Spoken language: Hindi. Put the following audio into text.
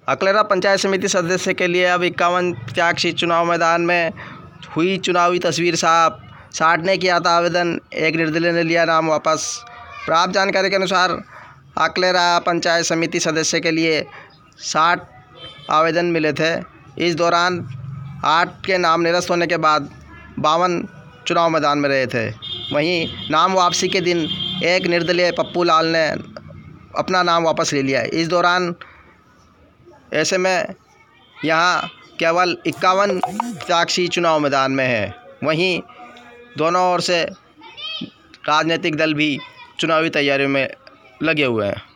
अकलेरा पंचायत समिति सदस्य के लिए अब 51 प्रत्याशी चुनाव मैदान में हुई चुनावी तस्वीर साफ। 60 ने किया था आवेदन, एक निर्दलीय ने लिया नाम वापस। प्राप्त जानकारी के अनुसार अकलेरा पंचायत समिति सदस्य के लिए 60 आवेदन मिले थे। इस दौरान 8 के नाम निरस्त होने के बाद 52 चुनाव मैदान में रहे थे। वहीं नाम वापसी के दिन एक निर्दलीय पप्पू लाल ने अपना नाम वापस ले लिया। इस दौरान ऐसे में यहाँ केवल 51 प्रत्याशी चुनाव मैदान में है। वहीं दोनों ओर से राजनीतिक दल भी चुनावी तैयारियों में लगे हुए हैं।